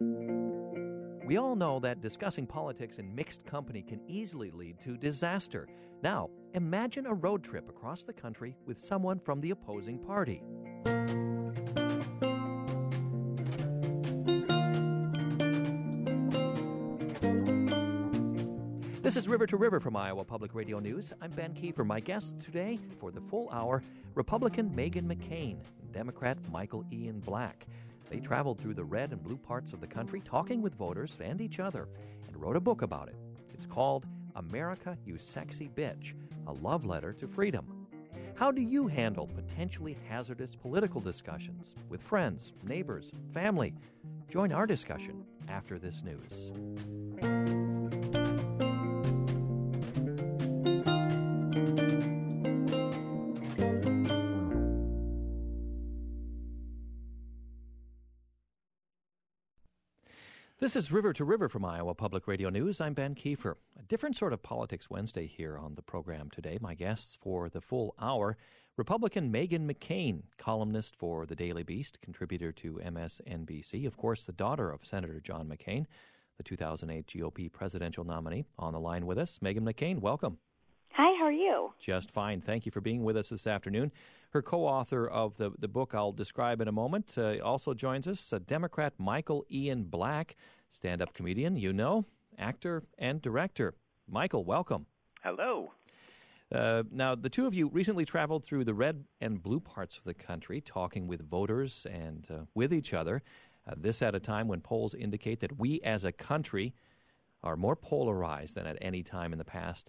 We all know that discussing politics in mixed company can easily lead to disaster. Now, imagine a road trip across the country with someone from the opposing party. This is River to River from Iowa Public Radio News. I'm Ben Kiefer. My guests today for the full hour, Republican Meghan McCain and Democrat Michael Ian Black. They traveled through the red and blue parts of the country, talking with voters and each other, and wrote a book about it. It's called America, You Sexy Bitch, a love letter to freedom. How do you handle potentially hazardous political discussions with friends, neighbors, family? Join our discussion after this news. This is River to River from Iowa Public Radio News. I'm Ben Kiefer. A different sort of Politics Wednesday here on the program today. My guests for the full hour, Republican Meghan McCain, columnist for The Daily Beast, contributor to MSNBC, of course, the daughter of Senator John McCain, the 2008 GOP presidential nominee. On the line with us, Meghan McCain, welcome. Hi, how are you? Just fine. Thank you for being with us this afternoon. Her co-author of the book I'll describe in a moment also joins us, Democrat Michael Ian Black, stand-up comedian, actor and director. Michael, welcome. Hello. Now, the two of you recently traveled through the red and blue parts of the country, talking with voters and with each other. This at a time when polls indicate that we as a country are more polarized than at any time in the past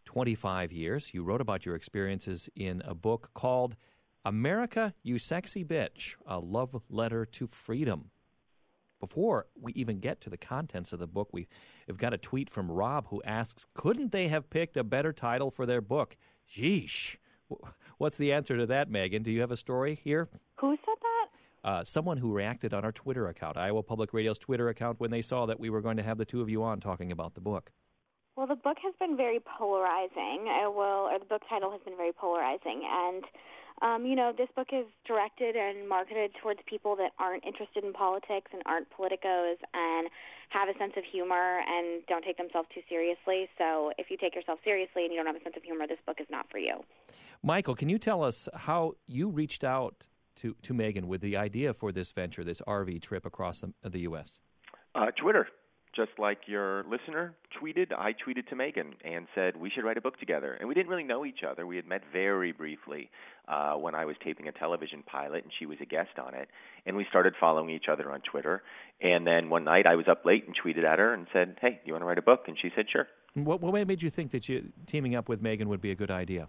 25 years. You wrote about your experiences in a book called America, You Sexy Bitch, a love letter to freedom. Before we even get to the contents of the book, we've got a tweet from Rob who asks, couldn't they have picked a better title for their book? Sheesh. What's the answer to that, Meghan? Do you have a story here? Who said that? Someone who reacted on our Twitter account, Iowa Public Radio's Twitter account, when they saw that we were going to have the two of you on talking about the book. Well, the book has been very polarizing, the book title has been very polarizing, and, this book is directed and marketed towards people that aren't interested in politics and aren't politicos and have a sense of humor and don't take themselves too seriously. So if you take yourself seriously and you don't have a sense of humor, this book is not for you. Michael, can you tell us how you reached out to Meghan with the idea for this venture, this RV trip across the U.S.? Twitter. Just like your listener tweeted, I tweeted to Meghan and said we should write a book together. And we didn't really know each other. We had met very briefly when I was taping a television pilot, and she was a guest on it. And we started following each other on Twitter. And then one night I was up late and tweeted at her and said, hey, do you want to write a book? And she said, sure. What made you think that teaming up with Meghan would be a good idea?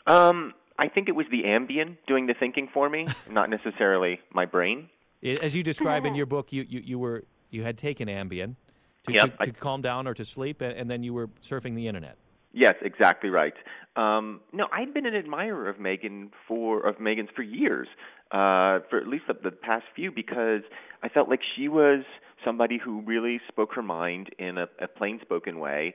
I think it was the Ambien doing the thinking for me, not necessarily my brain. As you describe in your book, you had taken Ambien. To calm down or to sleep, and then you were surfing the internet. Yes, exactly right. No, I'd been an admirer of Meghan's for years, for at least the past few, because I felt like she was somebody who really spoke her mind in a plain-spoken way.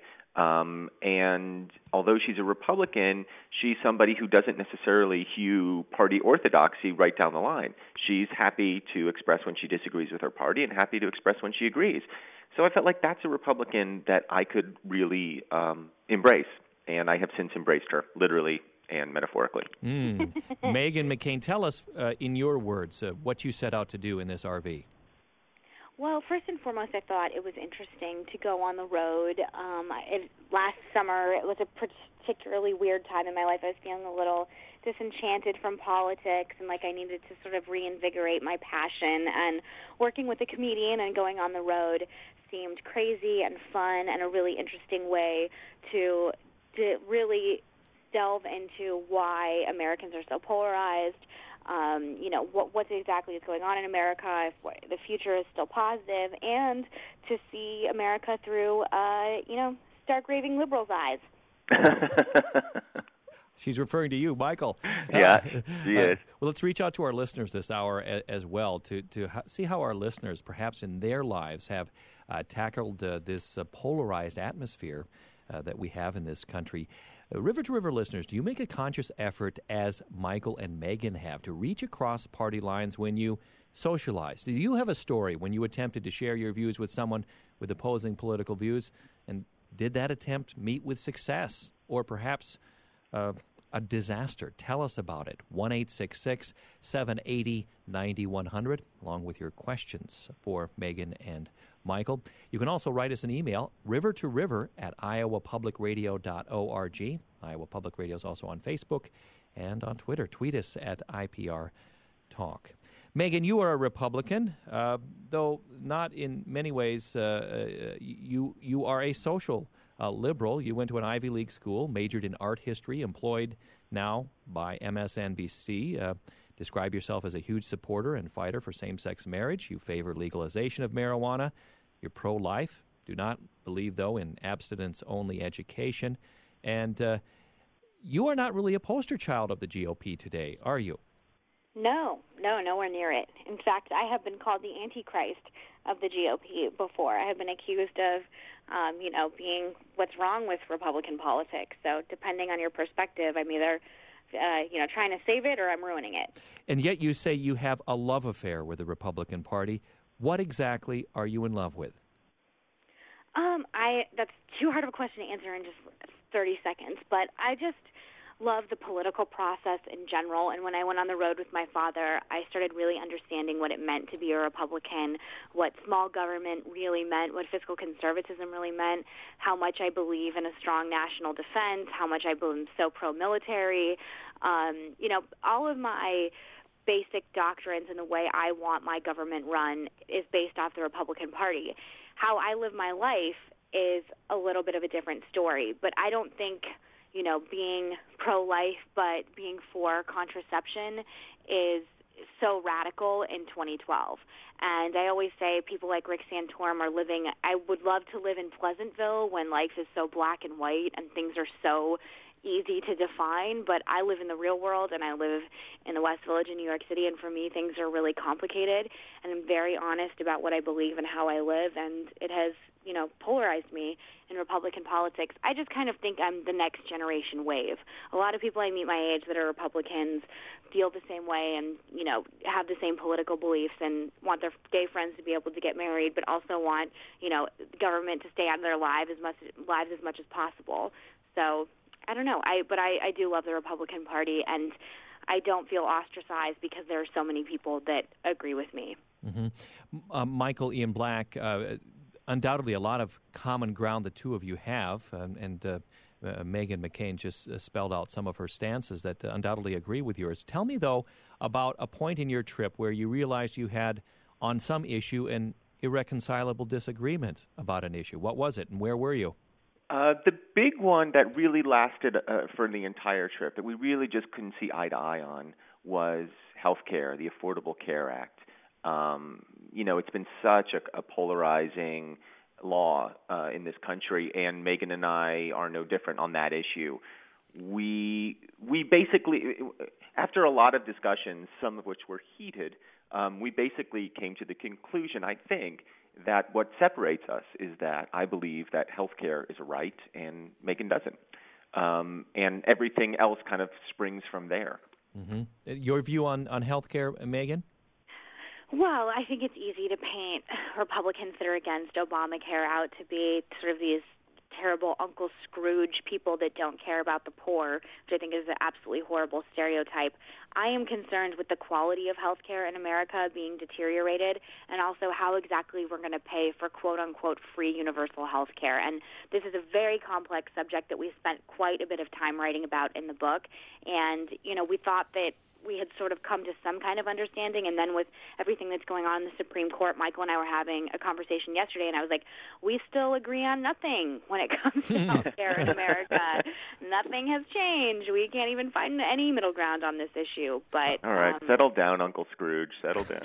And although she's a Republican, she's somebody who doesn't necessarily hew party orthodoxy right down the line. She's happy to express when she disagrees with her party and happy to express when she agrees. So I felt like that's a Republican that I could really embrace, and I have since embraced her, literally and metaphorically. Meghan McCain, tell us, in your words, what you set out to do in this RV. Well, first and foremost, I thought it was interesting to go on the road. Last summer, it was a particularly weird time in my life. I was feeling a little disenchanted from politics and like I needed to sort of reinvigorate my passion. And working with a comedian and going on the road seemed crazy and fun and a really interesting way to really delve into why Americans are so polarized, what exactly is going on in America, if the future is still positive, and to see America through, stark raving liberals' eyes. She's referring to you, Michael. Yeah, she is. Well, let's reach out to our listeners this hour as well to see how our listeners, perhaps in their lives, have tackled this polarized atmosphere that we have in this country. River to River listeners, do you make a conscious effort, as Michael and Meghan have, to reach across party lines when you socialize. Do you have a story when you attempted to share your views with someone with opposing political views, and did that attempt meet with success or perhaps a disaster? Tell us about it. 1-866-780-9100, along with your questions for Megan and Michael. You can also write us an email, rivertoriver@iowapublicradio.org. Iowa Public Radio is also on Facebook and on Twitter. Tweet us at IPR Talk. Megan, you are a Republican, though not in many ways. You are a social liberal. You went to an Ivy League school, majored in art history, employed now by MSNBC. Describe yourself as a huge supporter and fighter for same-sex marriage. You favor legalization of marijuana. You're pro-life. Do not believe, though, in abstinence-only education. And you are not really a poster child of the GOP today, are you? No, nowhere near it. In fact, I have been called the Antichrist of the GOP before. I have been accused of, being what's wrong with Republican politics. So depending on your perspective, I'm either, trying to save it or I'm ruining it. And yet you say you have a love affair with the Republican Party. What exactly are you in love with? That's too hard of a question to answer in just 30 seconds, but I just love the political process in general, and when I went on the road with my father, I started really understanding what it meant to be a Republican, what small government really meant, what fiscal conservatism really meant, how much I believe in a strong national defense, how much I believe so pro-military. All of my basic doctrines and the way I want my government run is based off the Republican Party. How I live my life is a little bit of a different story, but I don't think being pro-life but being for contraception is so radical in 2012. And I always say people like Rick Santorum are living, I would love to live in Pleasantville when life is so black and white and things are so easy to define, but I live in the real world and I live in the West Village in New York City, and for me things are really complicated, and I'm very honest about what I believe and how I live, and it has polarized me in Republican politics. I just kind of think I'm the next generation wave. A lot of people I meet my age that are Republicans feel the same way and, have the same political beliefs and want their gay friends to be able to get married, but also want, government to stay out of their lives as much as possible. So I don't know. I do love the Republican Party, and I don't feel ostracized because there are so many people that agree with me. Mm-hmm. Michael Ian Black, undoubtedly a lot of common ground the two of you have, and Meghan McCain just spelled out some of her stances that undoubtedly agree with yours. Tell me, though, about a point in your trip where you realized you had, on some issue, an irreconcilable disagreement about an issue. What was it, and where were you? The big one that really lasted for the entire trip, that we really just couldn't see eye to eye on, was health care, the Affordable Care Act. It's been such a polarizing law in this country, and Megan and I are no different on that issue. We basically, after a lot of discussions, some of which were heated, we basically came to the conclusion, I think, that what separates us is that I believe that health care is a right and Megan doesn't. And everything else kind of springs from there. Mm-hmm. Your view on health care, Megan? Well, I think it's easy to paint Republicans that are against Obamacare out to be sort of these terrible Uncle Scrooge people that don't care about the poor, which I think is an absolutely horrible stereotype. I am concerned with the quality of health care in America being deteriorated, and also how exactly we're going to pay for quote-unquote free universal health care. And this is a very complex subject that we spent quite a bit of time writing about in the book. And, we thought that we had sort of come to some kind of understanding, and then with everything that's going on in the Supreme Court, Michael and I were having a conversation yesterday, and I was like, we still agree on nothing when it comes to health care in America. Nothing has changed. We can't even find any middle ground on this issue. But all right, settle down, Uncle Scrooge. Settle down.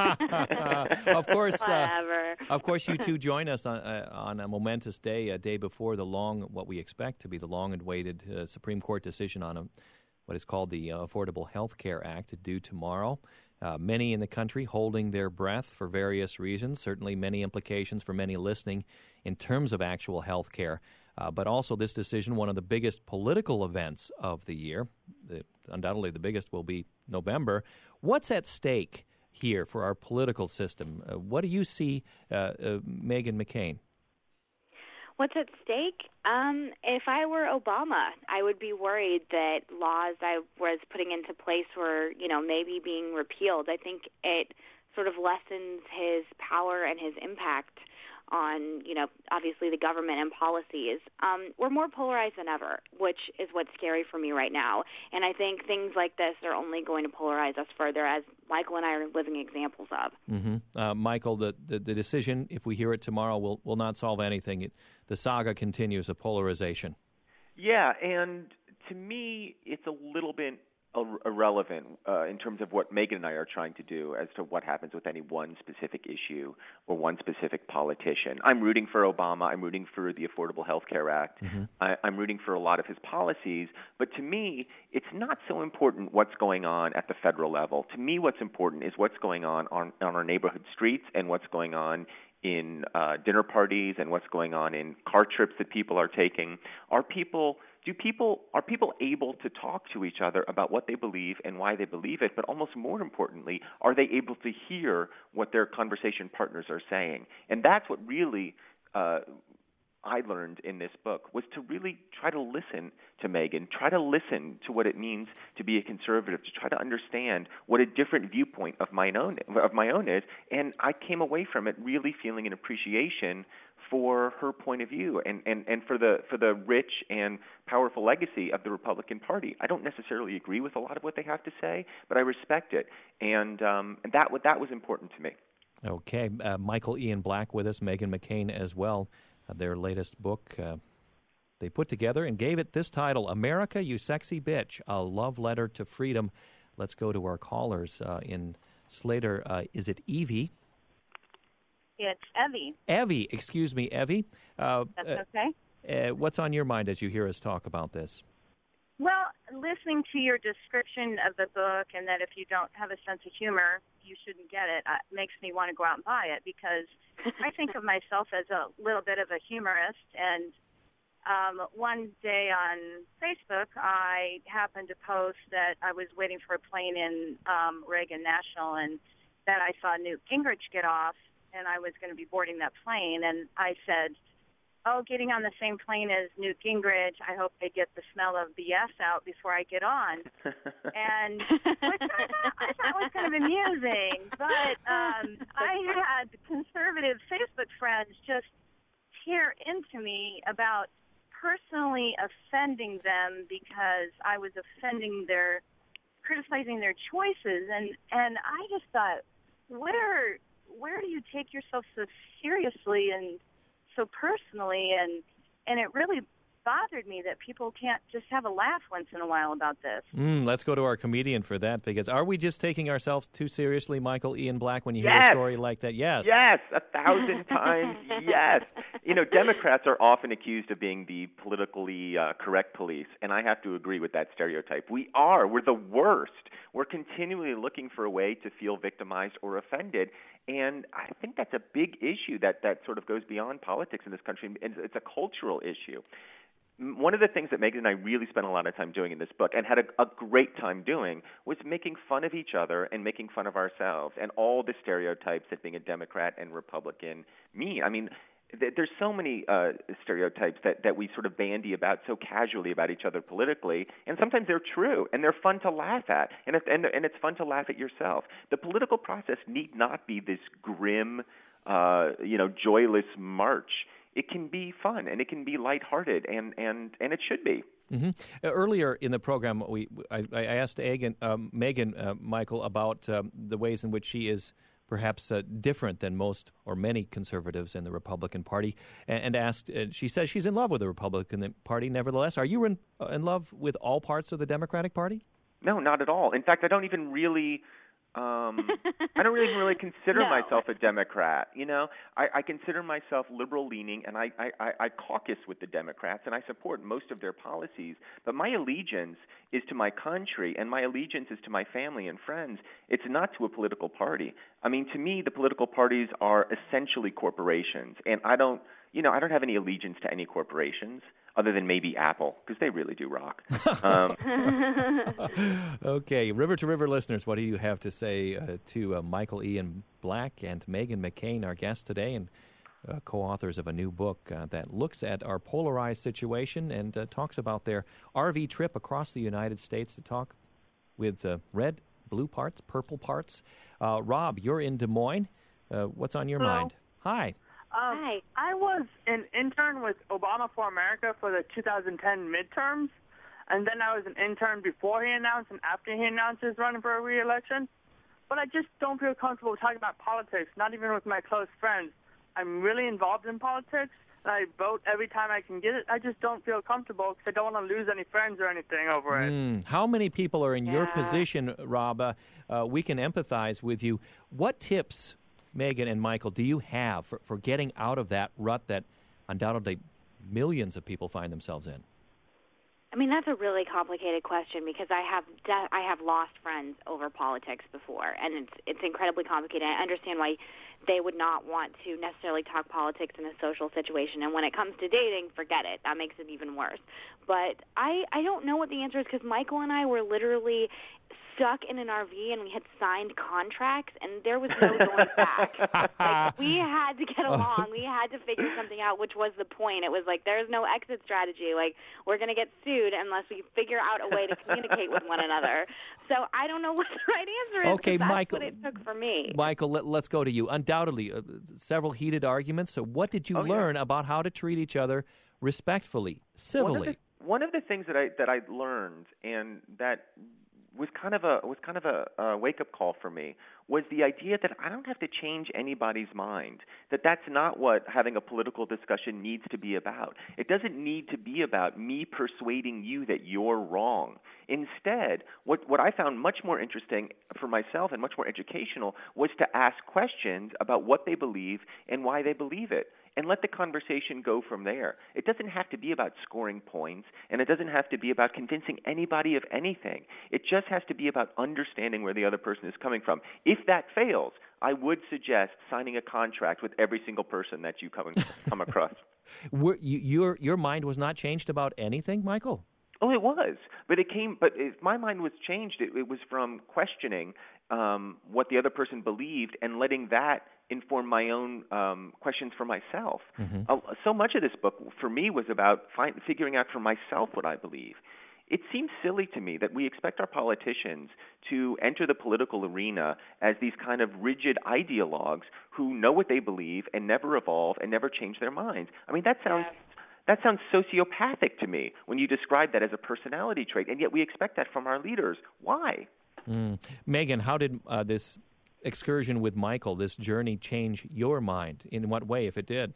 Of course, whatever. Of course, you two join us on a momentous day, a day before what we expect to be the long-awaited Supreme Court decision on what is called the Affordable Health Care Act, due tomorrow. Many in the country holding their breath for various reasons, certainly many implications for many listening in terms of actual health care. But also this decision, one of the biggest political events of the year, undoubtedly the biggest will be November. What's at stake here for our political system. What do you see, Meghan McCain? What's at stake? If I were Obama, I would be worried that laws I was putting into place were, maybe being repealed. I think it sort of lessens his power and his impact on, obviously the government and policies. We're more polarized than ever, which is what's scary for me right now. And I think things like this are only going to polarize us further, as Michael and I are living examples of. Mm-hmm. Michael, the decision, if we hear it tomorrow, will not solve anything. The saga continues of polarization. Yeah, and to me, it's a little bit irrelevant in terms of what Meghan and I are trying to do as to what happens with any one specific issue or one specific politician. I'm rooting for Obama. I'm rooting for the Affordable Health Care Act. Mm-hmm. I'm rooting for a lot of his policies. But to me, it's not so important what's going on at the federal level. To me, what's important is what's going on our neighborhood streets and what's going on in dinner parties and what's going on in car trips that people are taking. Are people able to talk to each other about what they believe and why they believe it? But almost more importantly, are they able to hear what their conversation partners are saying? And that's what really I learned in this book, was to really try to listen to Meghan, try to listen to what it means to be a conservative, to try to understand what a different viewpoint of my own is. And I came away from it really feeling an appreciation for her point of view and for the rich and powerful legacy of the Republican Party. I don't necessarily agree with a lot of what they have to say, but I respect it, and that was important to me. Okay, Michael Ian Black with us, Meghan McCain as well. Their latest book they put together and gave it this title, America, You Sexy Bitch, A Love Letter to Freedom. Let's go to our callers in Slater. Is it Evie? It's Evie. Evie, excuse me, Evie. That's okay. What's on your mind as you hear us talk about this? Well, listening to your description of the book and that if you don't have a sense of humor, you shouldn't get it, makes me want to go out and buy it, because I think of myself as a little bit of a humorist. And one day on Facebook, I happened to post that I was waiting for a plane in Reagan National, and that I saw Newt Gingrich get off, and I was going to be boarding that plane. And I said, getting on the same plane as Newt Gingrich, I hope they get the smell of BS out before I get on. And which I thought was kind of amusing. But I had conservative Facebook friends just tear into me about personally offending them because I was criticizing their choices. And I just thought, where do you take yourself so seriously and so personally, and it really bothered me that people can't just have a laugh once in a while about this. Let's go to our comedian for that, because are we just taking ourselves too seriously, Michael Ian Black, when you hear a story like that? Yes. Yes, 1,000 times, yes. Democrats are often accused of being the politically correct police, and I have to agree with that stereotype. We're the worst. We're continually looking for a way to feel victimized or offended, and I think that's a big issue that sort of goes beyond politics in this country, and it's a cultural issue. One of the things that Meghan and I really spent a lot of time doing in this book, and had a great time doing, was making fun of each other and making fun of ourselves and all the stereotypes that being a Democrat and Republican mean. I mean, there's so many stereotypes that we sort of bandy about so casually about each other politically, and sometimes they're true, and they're fun to laugh at, and it's fun to laugh at yourself. The political process need not be this grim, joyless march. It can be fun, and it can be lighthearted, and it should be. Mm-hmm. Earlier in the program, I asked Meghan, Michael, about the ways in which she is perhaps different than most or many conservatives in the Republican Party, and asked. She says she's in love with the Republican Party. Nevertheless, are you in love with all parts of the Democratic Party? No, not at all. In fact, I don't even really. I don't really consider myself a Democrat. I consider myself liberal-leaning, and I caucus with the Democrats, and I support most of their policies. But my allegiance is to my country, and my allegiance is to my family and friends. It's not to a political party. I mean, to me, the political parties are essentially corporations, and I don't have any allegiance to any corporations other than maybe Apple, because they really do rock. Okay, River to River listeners, what do you have to say to Michael Ian Black and Meghan McCain, our guests today, and co-authors of a new book that looks at our polarized situation and talks about their RV trip across the United States to talk with red, blue parts, purple parts. Rob, you're in Des Moines. What's on your mind? Hi. Hi. I was an intern with Obama for America for the 2010 midterms, and then I was an intern before he announced and after he announced his running for a re-election. But I just don't feel comfortable talking about politics, not even with my close friends. I'm really involved in politics, and I vote every time I can get it. I just don't feel comfortable because I don't want to lose any friends or anything over it. How many people are in your position, Rob? We can empathize with you. What tips, Meghan and Michael, do you have for getting out of that rut that undoubtedly millions of people find themselves in? I mean, that's a really complicated question because I have lost friends over politics before, and it's incredibly complicated. I understand why they would not want to necessarily talk politics in a social situation, and when it comes to dating, forget it. That makes it even worse. But I don't know what the answer is because Michael and I were literally stuck in an RV and we had signed contracts and there was no going back. Like, we had to get along. We had to figure something out, which was the point. It was like there's no exit strategy. Like, we're going to get sued unless we figure out a way to communicate with one another. So I don't know what the right answer is. Okay, that's Michael, what it took for me. Michael, let's go to you. Undoubtedly, several heated arguments. So what did you learn about how to treat each other respectfully, civilly? One of the things that I learned, and that was kind of a wake-up call for me, was the idea that I don't have to change anybody's mind, that's not what having a political discussion needs to be about. It doesn't need to be about me persuading you that you're wrong. Instead, what I found much more interesting for myself and much more educational was to ask questions about what they believe and why they believe it, and let the conversation go from there. It doesn't have to be about scoring points, and it doesn't have to be about convincing anybody of anything. It just has to be about understanding where the other person is coming from. If that fails, I would suggest signing a contract with every single person that you come across. Your mind was not changed about anything, Michael? Oh, it was, but if my mind was changed, it was from questioning what the other person believed and letting that inform my own questions for myself. Mm-hmm. So much of this book, for me, was about figuring out for myself what I believe. It seems silly to me that we expect our politicians to enter the political arena as these kind of rigid ideologues who know what they believe and never evolve and never change their minds. I mean, that sounds sociopathic to me when you describe that as a personality trait, and yet we expect that from our leaders. Why? Meghan, how did this excursion with Michael, this journey, change your mind? In what way, if it did?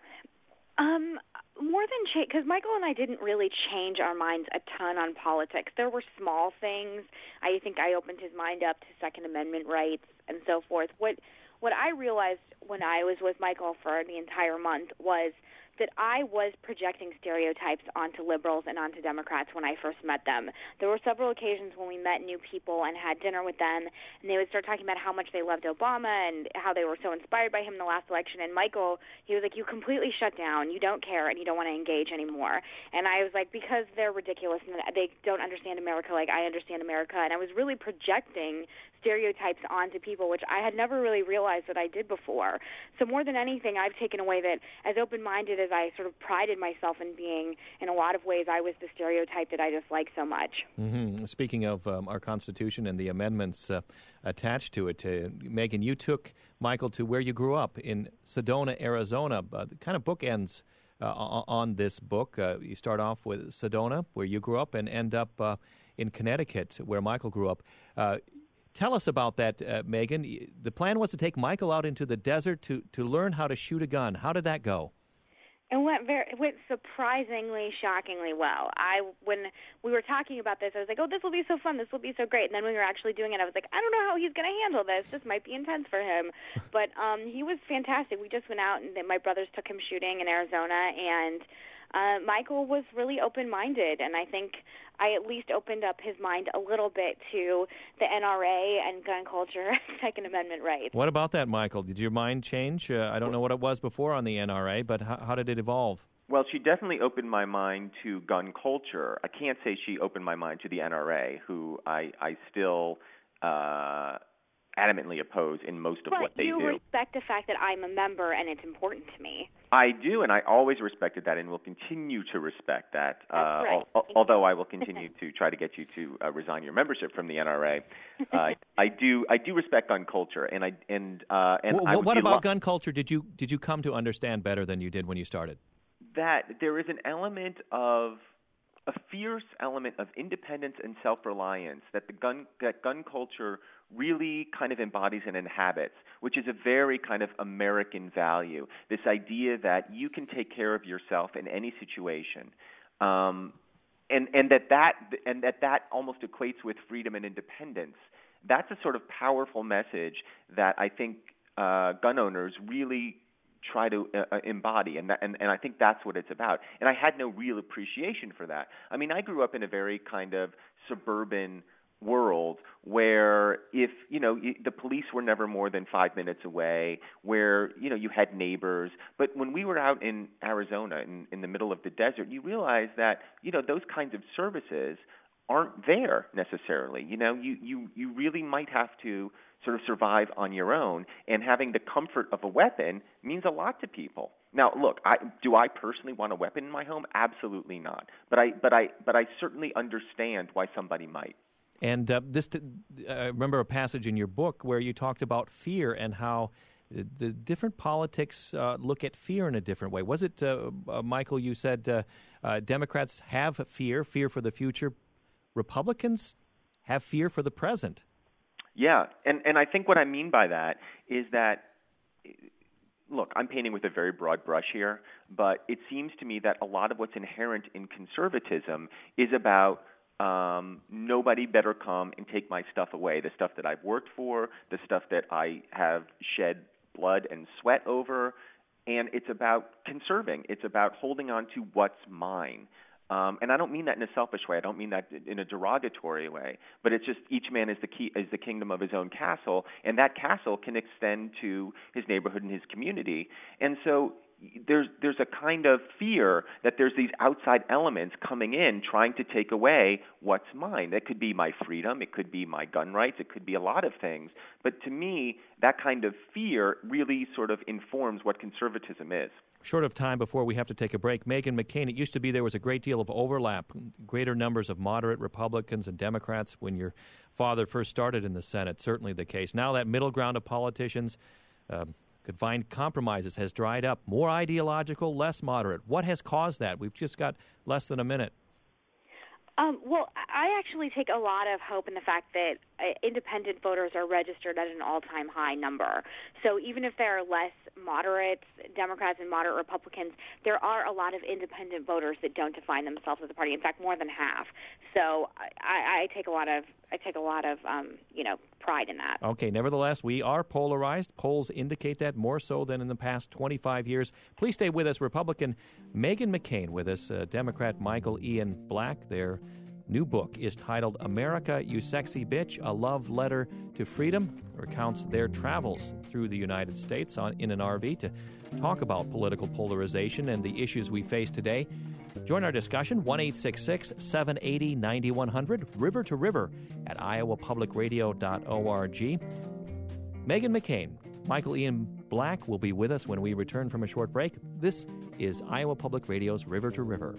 More than change, because Michael and I didn't really change our minds a ton on politics. There were small things. I think I opened his mind up to Second Amendment rights and so forth. What I realized when I was with Michael for the entire month was that I was projecting stereotypes onto liberals and onto Democrats when I first met them. There were several occasions when we met new people and had dinner with them, and they would start talking about how much they loved Obama and how they were so inspired by him in the last election. And Michael, he was like, you completely shut down. You don't care, and you don't want to engage anymore. And I was like, because they're ridiculous and they don't understand America like I understand America. And I was really projecting stereotypes onto people, which I had never really realized that I did before. So more than anything, I've taken away that as open-minded as I sort of prided myself in being, in a lot of ways, I was the stereotype that I dislike so much. Mm-hmm. Speaking of our Constitution and the amendments attached to it, Meghan, you took Michael to where you grew up in Sedona, Arizona. Kind of bookends on this book. You start off with Sedona, where you grew up, and end up in Connecticut, where Michael grew up. Tell us about that, Meghan. The plan was to take Michael out into the desert to learn how to shoot a gun. How did that go? It went surprisingly, shockingly well. When we were talking about this, I was like, oh, this will be so fun. This will be so great. And then when we were actually doing it, I was like, I don't know how he's going to handle this. This might be intense for him. But he was fantastic. We just went out, and my brothers took him shooting in Arizona, and Michael was really open-minded, and I think I at least opened up his mind a little bit to the NRA and gun culture, Second Amendment rights. What about that, Michael? Did your mind change? I don't know what it was before on the NRA, but how did it evolve? Well, she definitely opened my mind to gun culture. I can't say she opened my mind to the NRA, who I still adamantly oppose in most of what they do. But you respect the fact that I'm a member and it's important to me. I do, and I always respected that and will continue to respect that, That's right. Although I will continue to try to get you to resign your membership from the NRA. I do respect gun culture, and what about gun culture did you come to understand better than you did when you started? That there is an element of a fierce element of independence and self-reliance that gun culture really kind of embodies and inhabits, which is a very kind of American value. This idea that you can take care of yourself in any situation, and that almost equates with freedom and independence. That's a sort of powerful message that I think gun owners really try to embody, and I think that's what it's about. And I had no real appreciation for that. I mean, I grew up in a very kind of suburban world where if, the police were never more than 5 minutes away, where, you had neighbors. But when we were out in Arizona in the middle of the desert, you realize that, those kinds of services aren't there necessarily. You really might have to sort of survive on your own, and having the comfort of a weapon means a lot to people. Now, look, do I personally want a weapon in my home? Absolutely not. But I certainly understand why somebody might. And I remember a passage in your book where you talked about fear and how the different politics look at fear in a different way. Was it, Michael, you said Democrats have fear for the future. Republicans have fear for the present. Yeah, and I think what I mean by that is that, look, I'm painting with a very broad brush here, but it seems to me that a lot of what's inherent in conservatism is about nobody better come and take my stuff away, the stuff that I've worked for, the stuff that I have shed blood and sweat over, and it's about conserving. It's about holding on to what's mine. And I don't mean that in a selfish way. I don't mean that in a derogatory way. But it's just each man is the kingdom of his own castle, and that castle can extend to his neighborhood and his community. And so there's a kind of fear that there's these outside elements coming in trying to take away what's mine. That could be my freedom. It could be my gun rights. It could be a lot of things. But to me, that kind of fear really sort of informs what conservatism is. Short of time before we have to take a break, Meghan McCain, it used to be there was a great deal of overlap, greater numbers of moderate Republicans and Democrats when your father first started in the Senate, certainly the case. Now that middle ground of politicians could find compromises has dried up, more ideological, less moderate. What has caused that? We've just got less than a minute. Well, I actually take a lot of hope in the fact that independent voters are registered at an all-time high number. So even if there are less moderates, Democrats and moderate Republicans, there are a lot of independent voters that don't define themselves as a party. In fact, more than half. So I take a lot of pride in that. Okay. Nevertheless, we are polarized. Polls indicate that more so than in the past 25 years. Please stay with us. Republican Meghan McCain with us. Democrat Michael Ian Black. Their new book is titled America, You Sexy Bitch, A Love Letter to Freedom. It recounts their travels through the United States in an RV to talk about political polarization and the issues we face today. Join our discussion, 1-866-780-9100, River to River at iowapublicradio.org. Meghan McCain, Michael Ian Black will be with us when we return from a short break. This is Iowa Public Radio's River to River.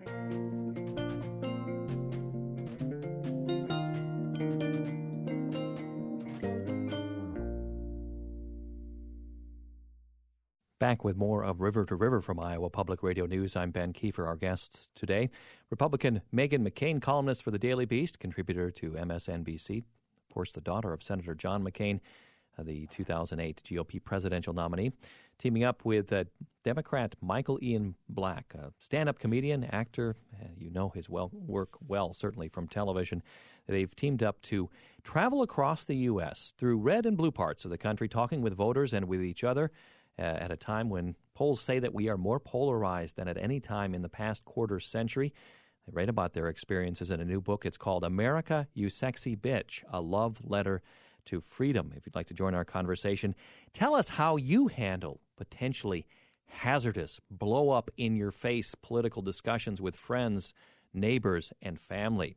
Back with more of River to River from Iowa Public Radio News. I'm Ben Kiefer. Our guests today, Republican Meghan McCain, columnist for the Daily Beast, contributor to MSNBC, of course, the daughter of Senator John McCain, the 2008 GOP presidential nominee, teaming up with Democrat Michael Ian Black, a stand-up comedian, actor. You know his work well, certainly from television. They've teamed up to travel across the U.S. through red and blue parts of the country, talking with voters and with each other at a time when Polls say that we are more polarized than at any time in the past quarter century. They write about their experiences in a new book. It's called America, You Sexy Bitch, A Love Letter to Freedom. If you'd like to join our conversation, tell us how you handle potentially hazardous, blow-up-in-your-face political discussions with friends, neighbors, and family.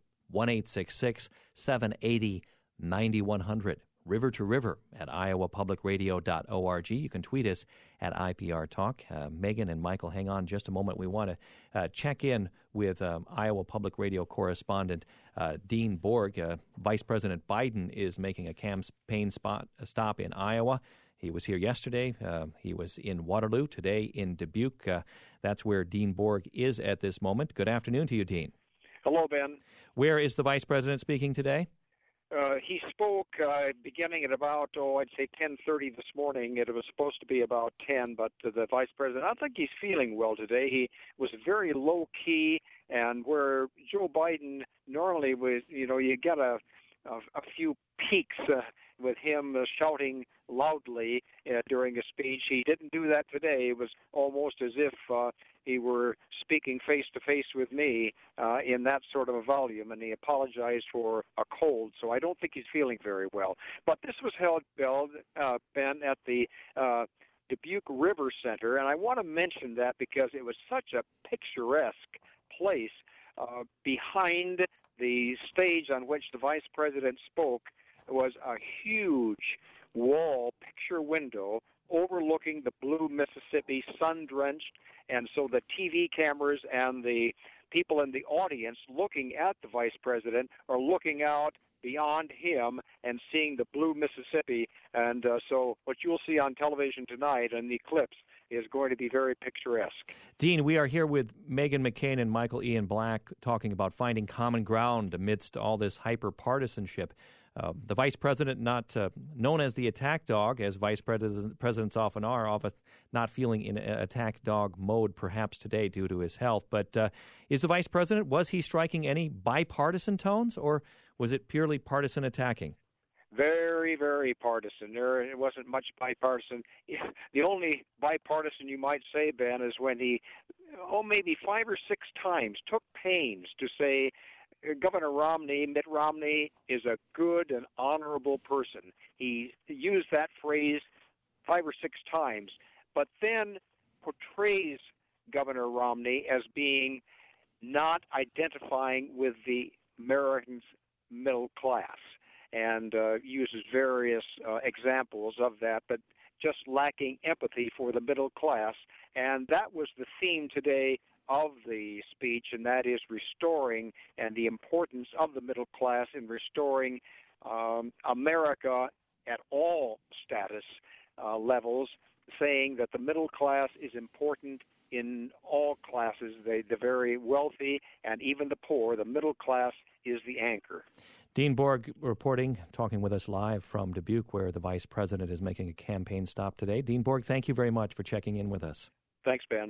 1-866-780-9100. River to River at iowapublicradio.org. You can tweet us at IPR Talk. Megan and Michael, hang on just a moment. We want to check in with Iowa Public Radio correspondent Dean Borg. Vice President Biden is making a campaign stop in Iowa. He was here yesterday. He was in Waterloo, today in Dubuque. That's where Dean Borg is at this moment. Good afternoon to you, Dean. Hello, Ben. Where is the Vice President speaking today? He spoke beginning at about, I'd say 10:30 this morning. It was supposed to be about 10, but the Vice President, I think he's feeling well today. He was very low-key, and where Joe Biden normally was, you get a few peaks with him shouting loudly during a speech. He didn't do that today. It was almost as if he were speaking face-to-face with me in that sort of a volume, and he apologized for a cold, so I don't think he's feeling very well. But this was held, Ben, at the Dubuque River Center, and I want to mention that because it was such a picturesque place. Behind the stage on which the Vice President spoke was a huge wall picture window overlooking the blue Mississippi, sun-drenched, and so the TV cameras and the people in the audience looking at the Vice President are looking out beyond him and seeing the blue Mississippi. And so what you'll see on television tonight and the clips is going to be very picturesque. Dean, we are here with Meghan McCain and Michael Ian Black talking about finding common ground amidst all this hyper-partisanship. The vice president, not known as the attack dog, as vice presidents often are, often not feeling in attack dog mode perhaps today due to his health. But is the vice president, was he striking any bipartisan tones, or was it purely partisan attacking? Very, very partisan. It wasn't much bipartisan. The only bipartisan you might say, Ben, is when he, maybe 5 or 6 times took pains to say, Governor Romney, Mitt Romney, is a good and honorable person. He used that phrase 5 or 6 times, but then portrays Governor Romney as being not identifying with the Americans' middle class, and uses various examples of that, but just lacking empathy for the middle class. And that was the theme today of the speech, and that is restoring and the importance of the middle class in restoring America at all status levels, saying that the middle class is important in all classes, the very wealthy and even the poor. The middle class is the anchor. Dean Borg reporting, talking with us live from Dubuque, where the vice president is making a campaign stop today. Dean Borg, thank you very much for checking in with us. Thanks, Ben.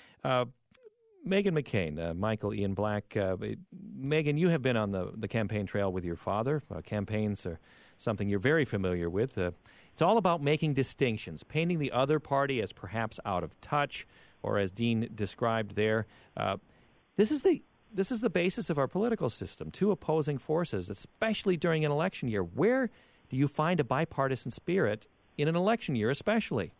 Meghan McCain, Michael Ian Black. Meghan, you have been on the campaign trail with your father. Campaigns are something you're very familiar with. It's all about making distinctions, painting the other party as perhaps out of touch, or as Dean described there. This is the basis of our political system, two opposing forces, especially during an election year. Where do you find a bipartisan spirit in an election year especially?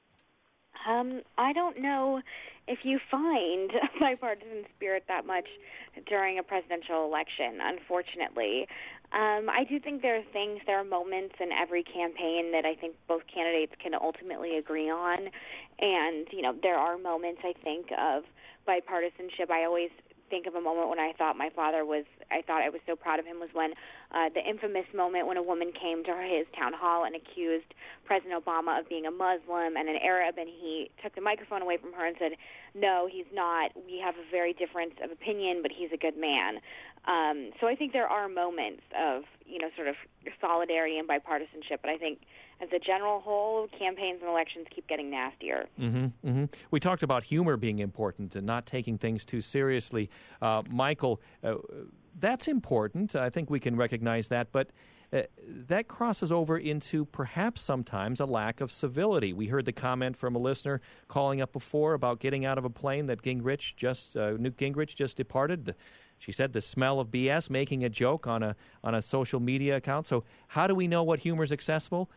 I don't know if you find a bipartisan spirit that much during a presidential election, unfortunately. I do think there are moments in every campaign that I think both candidates can ultimately agree on. And, there are moments, I think, of bipartisanship. I always think of a moment when I thought I was so proud of him was when the infamous moment when a woman came to his town hall and accused President Obama of being a Muslim and an Arab, and he took the microphone away from her and said, "No, he's not. We have a very difference of opinion, but he's a good man." So I think there are moments of, sort of solidarity and bipartisanship, but I think as a general whole, campaigns and elections keep getting nastier. We talked about humor being important and not taking things too seriously. Michael, that's important. I think we can recognize that. But that crosses over into perhaps sometimes a lack of civility. We heard the comment from a listener calling up before about getting out of a plane that Newt Gingrich just departed. She said the smell of BS, making a joke on a social media account. So how do we know what humor is accessible,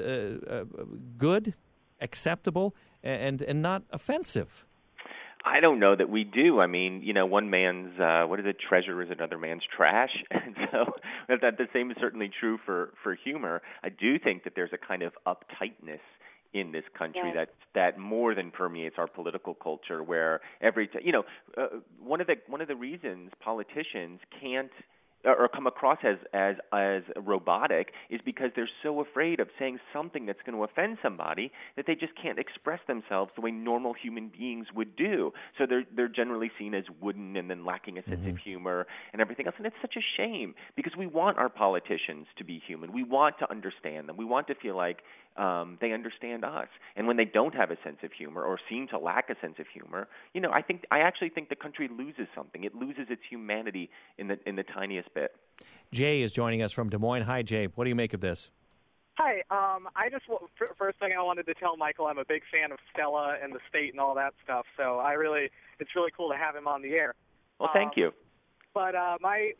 good, acceptable, and not offensive? I don't know that we do. I mean, one man's treasure is another man's trash, and so that the same is certainly true for humor. I do think that there's a kind of uptightness in this country that more than permeates our political culture, where one of the reasons politicians can't or come across as robotic is because they're so afraid of saying something that's going to offend somebody that they just can't express themselves the way normal human beings would do. So they're generally seen as wooden and then lacking a sense of humor and everything else. And it's such a shame because we want our politicians to be human. We want to understand them. We want to feel like they understand us. And when they don't have a sense of humor or seem to lack a sense of humor, I actually think the country loses something. It loses its humanity in the tiniest bit. Jay is joining us from Des Moines. Hi, Jay. What do you make of this? Hi. First thing I wanted to tell Michael, I'm a big fan of Stella and the state and all that stuff. So it's really cool to have him on the air. Well, thank you. But I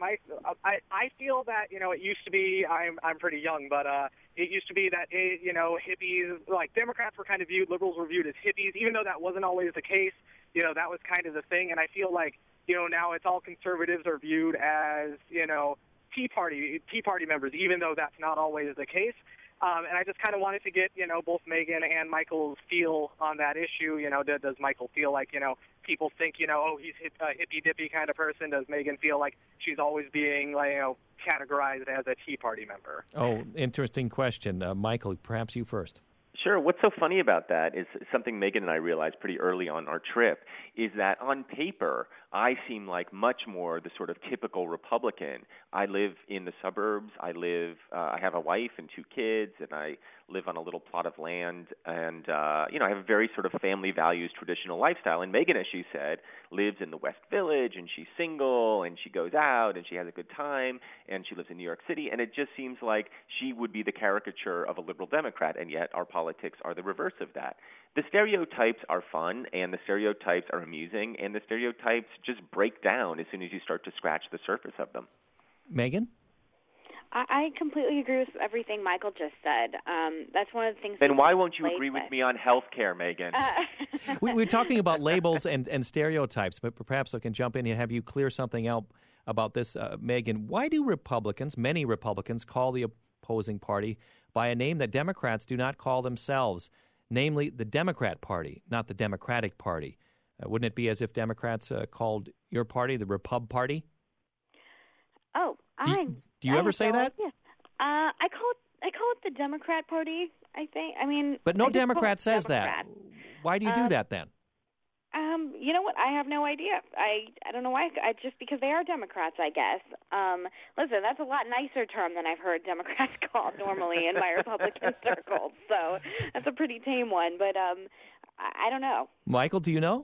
feel that it used to be I'm pretty young, but it used to be that hippies, like Democrats were kind of viewed, liberals were viewed as hippies, even though that wasn't always the case. That was kind of the thing, and I feel like now it's all conservatives are viewed as Tea Party members, even though that's not always the case. And I just kind of wanted to get both Megan and Michael's feel on that issue. Does Michael feel like people think he's a hippy dippy kind of person? Does Megan feel like she's always being categorized as a Tea Party member? Oh, interesting question, Michael. Perhaps you first. Sure. What's so funny about that is something Megan and I realized pretty early on our trip is that on paper, I seem like much more the sort of typical Republican. I live in the suburbs. I have a wife and 2 kids, and I live on a little plot of land. And, I have a very sort of family values, traditional lifestyle. And Megan, as she said, lives in the West Village, and she's single, and she goes out, and she has a good time, and she lives in New York City. And it just seems like she would be the caricature of a liberal Democrat, and yet our politics are the reverse of that. The stereotypes are fun, and the stereotypes are amusing, and the stereotypes just break down as soon as you start to scratch the surface of them. Megan? I completely agree with everything Michael just said. That's one of the things. Then why won't you agree with me on health care, Megan? We're talking about labels and stereotypes, but perhaps I can jump in and have you clear something out about this, Megan. Why do many Republicans, call the opposing party by a name that Democrats do not call themselves, namely the Democrat Party, not the Democratic Party? Wouldn't it be as if Democrats called your party the Repub Party? Oh, do you ever say that? Yeah. I call it the Democrat Party, I think. I mean, but no Democrat says that. Why do you do that then? You know what? I have no idea. I don't know why. Just because they are Democrats, I guess. Listen, that's a lot nicer term than I've heard Democrats called normally in my Republican circles. So that's a pretty tame one. But I don't know. Michael, do you know?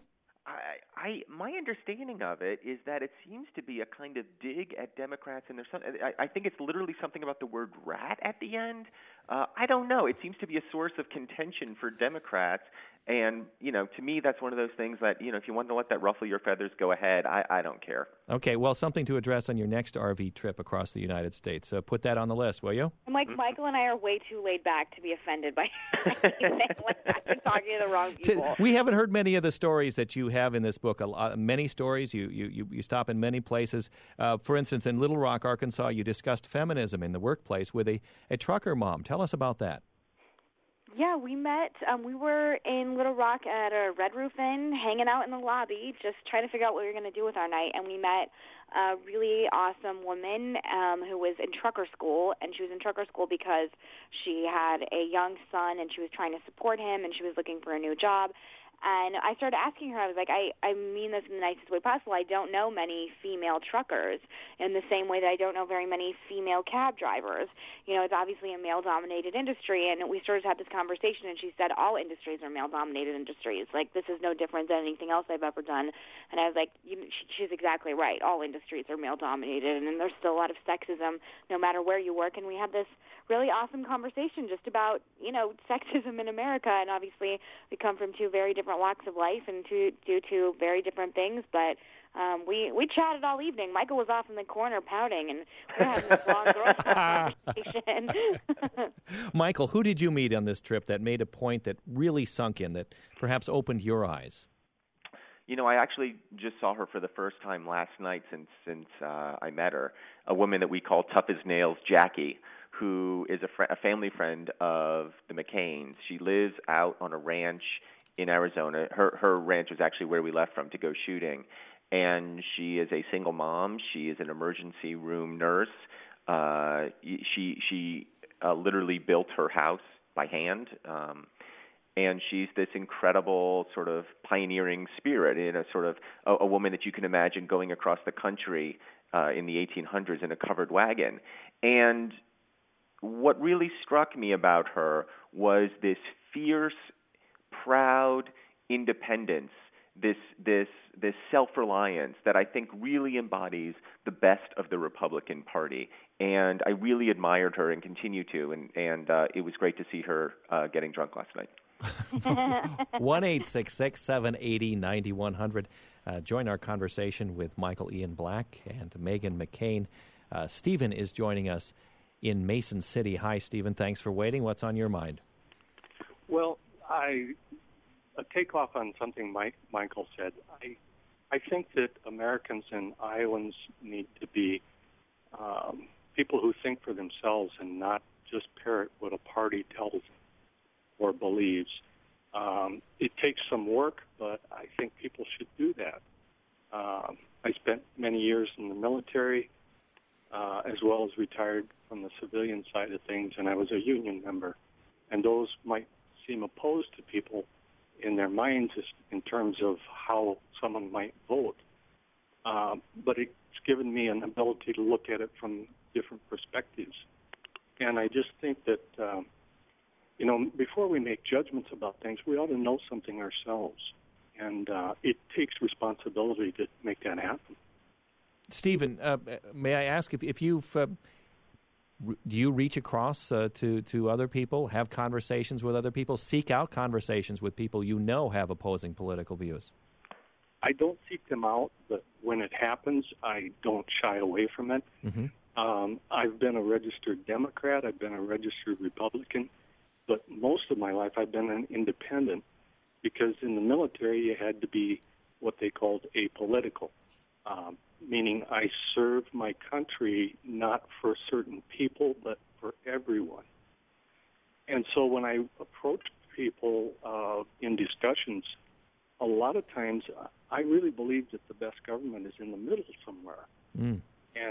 My understanding of it is that it seems to be a kind of dig at Democrats, and I think it's literally something about the word rat at the end. I don't know. It seems to be a source of contention for Democrats, and to me, that's one of those things that if you want to let that ruffle your feathers, go ahead. I don't care. Okay, well, something to address on your next RV trip across the United States. Put that on the list, will you? Michael and I are way too laid back to be offended by anything like that. We're talking to the wrong people. We haven't heard many of the stories that you have in this book. Many stories. You stop in many places. For instance, in Little Rock, Arkansas, you discussed feminism in the workplace with a trucker mom. Tell us about that. Yeah, we met. We were in Little Rock at a Red Roof Inn, hanging out in the lobby, just trying to figure out what we were going to do with our night. And we met a really awesome woman who was in trucker school, and she was in trucker school because she had a young son, and she was trying to support him, and she was looking for a new job. And I started asking her, I was like, I mean this in the nicest way possible. I don't know many female truckers in the same way that I don't know very many female cab drivers. It's obviously a male-dominated industry, and we started to have this conversation, and she said all industries are male-dominated industries. Like, this is no different than anything else I've ever done. And I was like, she's exactly right. All industries are male-dominated, and there's still a lot of sexism no matter where you work. And we had this really awesome conversation just about, sexism in America. And obviously we come from two very different walks of life and do two very different things. But we chatted all evening. Michael was off in the corner pouting, and we were having this long girl conversation. Michael, who did you meet on this trip that made a point that really sunk in, that perhaps opened your eyes? I actually just saw her for the first time last night since I met her, a woman that we call Tough as Nails, Jackie, who is a family friend of the McCains. She lives out on a ranch in Arizona. Her ranch was actually where we left from to go shooting. And she is a single mom. She is an emergency room nurse. She literally built her house by hand. And she's this incredible sort of pioneering spirit, sort of a woman that you can imagine going across the country in the 1800s in a covered wagon. And what really struck me about her was this fierce, proud independence, this self-reliance that I think really embodies the best of the Republican Party. And I really admired her and continue to, and it was great to see her getting drunk last night. 1-866-780-9100. Join our conversation with Michael Ian Black and Meghan McCain. Stephen is joining us in Mason City. Hi, Stephen. Thanks for waiting. What's on your mind? Well, I take off on something Michael said. I think that Americans and Iowans need to be people who think for themselves and not just parrot what a party tells or believes. It takes some work, but I think people should do that. I spent many years in the military, as well as retired from the civilian side of things, and I was a union member. And those might seem opposed to people in their minds in terms of how someone might vote. But it's given me an ability to look at it from different perspectives. And I just think that, before we make judgments about things, we ought to know something ourselves. And it takes responsibility to make that happen. Stephen, may I ask if you've do you reach across to other people, have conversations with other people, seek out conversations with people have opposing political views? I don't seek them out, but when it happens, I don't shy away from it. Mm-hmm. I've been a registered Democrat. I've been a registered Republican. But most of my life I've been an independent because in the military you had to be what they called apolitical. Meaning I served my country not for certain people, but for everyone. And so when I approach people in discussions, a lot of times I really believe that the best government is in the middle somewhere. Mm.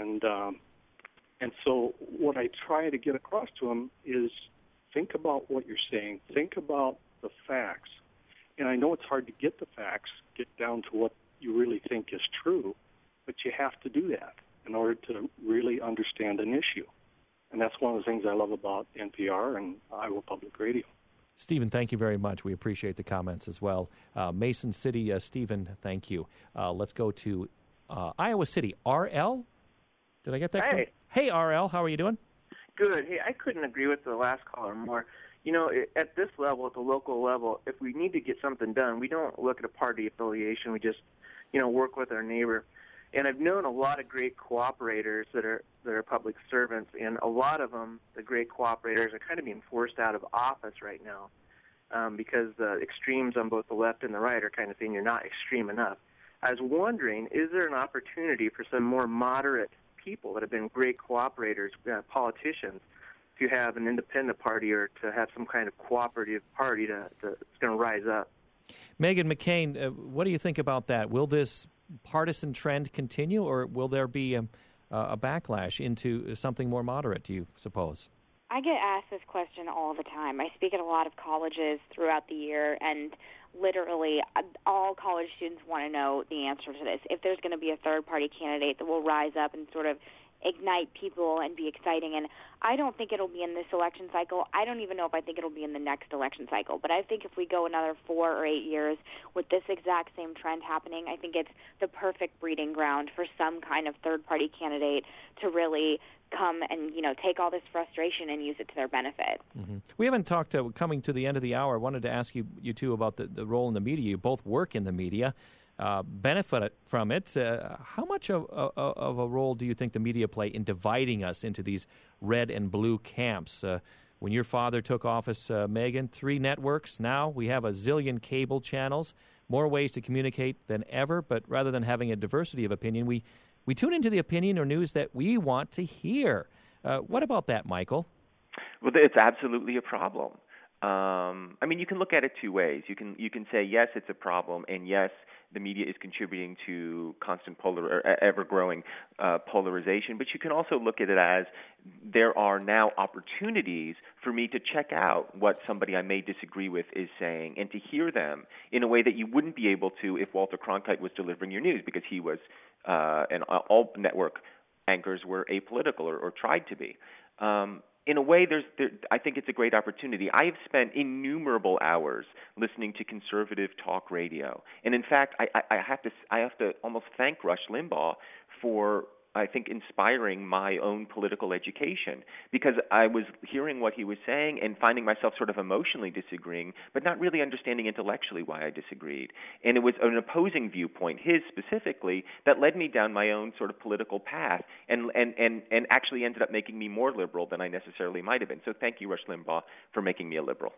And so what I try to get across to them is think about what you're saying. Think about the facts. And I know it's hard to get the facts, get down to what you really think is true, but you have to do that in order to really understand an issue. And that's one of the things I love about NPR and Iowa Public Radio. Stephen, thank you very much. We appreciate the comments as well. Mason City, Stephen, thank you. Let's go to Iowa City. RL? Did I get that correct? Hey, RL, how are you doing? Good. Hey, I couldn't agree with the last caller more. At this level, at the local level, if we need to get something done, we don't look at a party affiliation. We just, work with our neighbor. And I've known a lot of great cooperators that are public servants, and a lot of them, the great cooperators, are kind of being forced out of office right now because the extremes on both the left and the right are kind of saying you're not extreme enough. I was wondering, is there an opportunity for some more moderate people that have been great cooperators, politicians, to have an independent party or to have some kind of cooperative party that's going to rise up? Meghan McCain, what do you think about that? Will this partisan trend continue, or will there be a backlash into something more moderate, do you suppose? I get asked this question all the time. I speak at a lot of colleges throughout the year, and literally all college students want to know the answer to this. If there's going to be a third-party candidate that will rise up and sort of ignite people and be exciting. And I don't think it'll be in this election cycle. I don't even know if I think it'll be in the next election cycle. But I think if we go another 4 or 8 years with this exact same trend happening, I think it's the perfect breeding ground for some kind of third-party candidate to really come and, take all this frustration and use it to their benefit. Mm-hmm. We haven't talked, coming to the end of the hour, I wanted to ask you two about the role in the media. You both work in the media. Benefit from it. How much of a role do you think the media play in dividing us into these red and blue camps? When your father took office, Megan, 3 networks. Now we have a zillion cable channels, more ways to communicate than ever. But rather than having a diversity of opinion, we tune into the opinion or news that we want to hear. What about that, Michael? Well, it's absolutely a problem. You can look at it 2 ways. You can say, yes, it's a problem, and yes, the media is contributing to constant ever-growing polarization. But you can also look at it as there are now opportunities for me to check out what somebody I may disagree with is saying and to hear them in a way that you wouldn't be able to if Walter Cronkite was delivering your news, because he was and all network anchors were apolitical or tried to be. In a way, I think it's a great opportunity. I have spent innumerable hours listening to conservative talk radio, and in fact, I have to almost thank Rush Limbaugh for, I think, inspiring my own political education, because I was hearing what he was saying and finding myself sort of emotionally disagreeing, but not really understanding intellectually why I disagreed. And it was an opposing viewpoint, his specifically, that led me down my own sort of political path and actually ended up making me more liberal than I necessarily might have been. So thank you, Rush Limbaugh, for making me a liberal.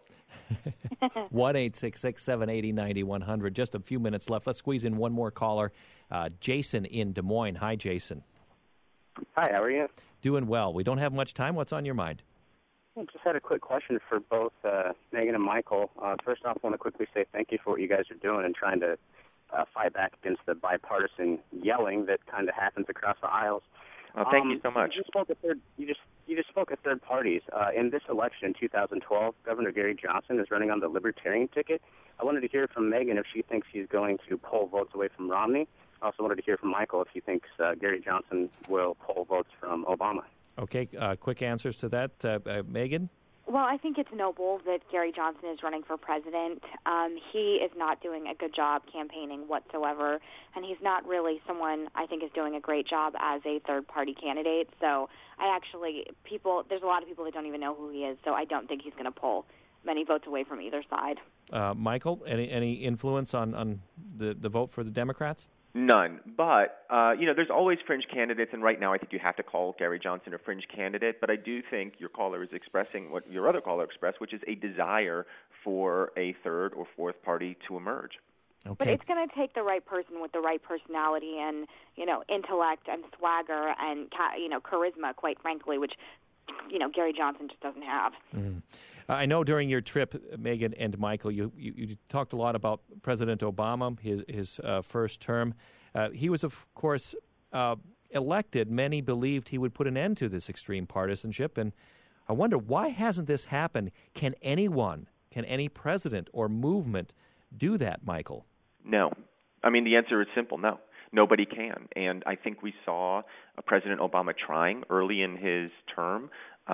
1-866-780-9100. Just a few minutes left. Let's squeeze in one more caller. Jason in Des Moines. Hi, Jason. Hi, how are you? Doing well. We don't have much time. What's on your mind? I just had a quick question for both Megan and Michael. First off, I want to quickly say thank you for what you guys are doing and trying to fight back against the bipartisan yelling that kind of happens across the aisles. Thank you so much. You just spoke of third parties. In this election in 2012, Governor Gary Johnson is running on the Libertarian ticket. I wanted to hear from Megan if she thinks he's going to pull votes away from Romney. I also wanted to hear from Michael if he thinks Gary Johnson will pull votes from Obama. Okay, quick answers to that. Megan? Well, I think it's noble that Gary Johnson is running for president. He is not doing a good job campaigning whatsoever, and he's not really someone I think is doing a great job as a third-party candidate. So there's a lot of people that don't even know who he is, so I don't think he's going to pull many votes away from either side. Michael, any influence on the vote for the Democrats? None. But, there's always fringe candidates, and right now I think you have to call Gary Johnson a fringe candidate. But I do think your caller is expressing what your other caller expressed, which is a desire for a third or fourth party to emerge. Okay. But it's going to take the right person with the right personality and, intellect and swagger and, charisma, quite frankly, which, Gary Johnson just doesn't have. Mm. I know during your trip, Megan and Michael, you talked a lot about President Obama, his first term. He was, of course, elected. Many believed he would put an end to this extreme partisanship, and I wonder, why hasn't this happened? Can any president or movement do that, Michael? No. The answer is simple, no. Nobody can. And I think we saw President Obama trying early in his term.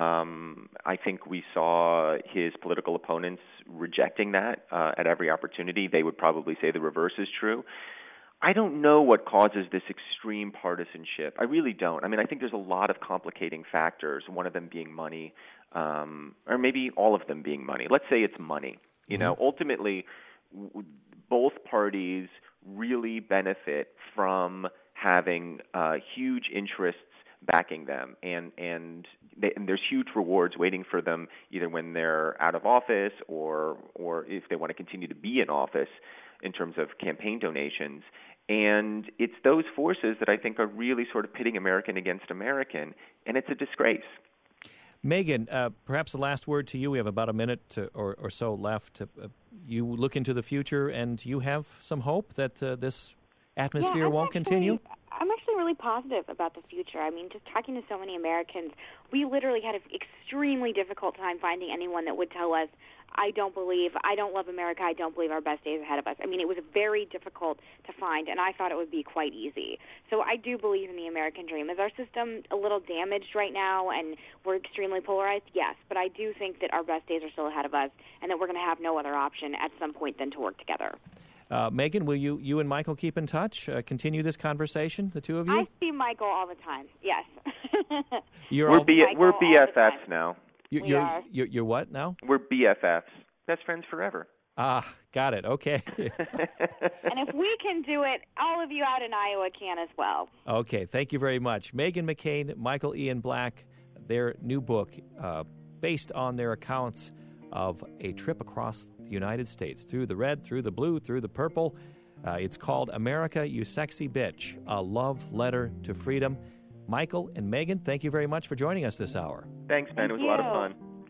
I think we saw his political opponents rejecting that at every opportunity. They would probably say the reverse is true. I don't know what causes this extreme partisanship. I really don't. I think there's a lot of complicating factors, one of them being money, or maybe all of them being money. Let's say it's money. Ultimately, both parties really benefit from having huge interests backing them, and there's huge rewards waiting for them either when they're out of office or if they want to continue to be in office in terms of campaign donations. And it's those forces that I think are really sort of pitting American against American, and it's a disgrace. Megan, perhaps the last word to you. We have about a minute or so left. You look into the future, and you have some hope that this atmosphere won't continue? I'm actually really positive about the future. I mean, just talking to so many Americans, we literally had an extremely difficult time finding anyone that would tell us, I don't love America, I don't believe our best days ahead of us. I mean, it was very difficult to find, and I thought it would be quite easy. So I do believe in the American dream. Is our system a little damaged right now and we're extremely polarized? Yes, but I do think that our best days are still ahead of us and that we're going to have no other option at some point than to work together. Megan, will you and Michael keep in touch, continue this conversation, the two of you? I see Michael all the time, yes. We're BFFs now. You're what now? We're BFFs. Best friends forever. Ah, got it. Okay. And if we can do it, all of you out in Iowa can as well. Okay, thank you very much. Meghan McCain, Michael Ian Black, their new book, based on their accounts of a trip across the United States, through the red, through the blue, through the purple. It's called America, You Sexy Bitch, A Love Letter to Freedom. Michael and Megan, thank you very much for joining us this hour. Thanks, Ben. It was a lot of fun.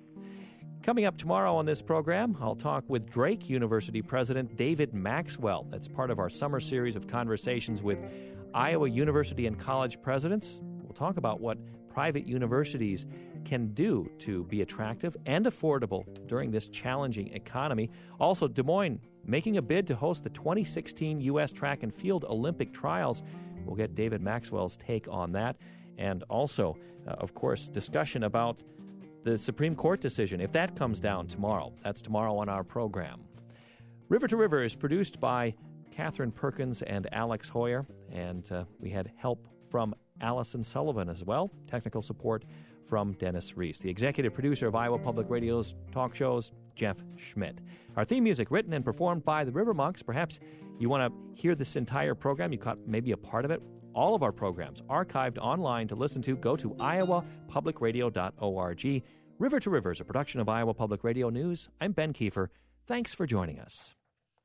Coming up tomorrow on this program, I'll talk with Drake University President David Maxwell. That's part of our summer series of conversations with Iowa University and college presidents. We'll talk about what private universities can do to be attractive and affordable during this challenging economy. Also, Des Moines making a bid to host the 2016 U.S. Track and Field Olympic Trials. We'll get David Maxwell's take on that. And also, of course, discussion about the Supreme Court decision, if that comes down tomorrow. That's tomorrow on our program. River to River is produced by Catherine Perkins and Alex Hoyer, and we had help from Allison Sullivan as well, technical support from Dennis Reese. The executive producer of Iowa Public Radio's talk shows, Jeff Schmidt. Our theme music written and performed by the River Monks. Perhaps you want to hear this entire program. You caught maybe a part of it. All of our programs archived online to listen to. Go to iowapublicradio.org. River to River is a production of Iowa Public Radio News. I'm Ben Kiefer. Thanks for joining us.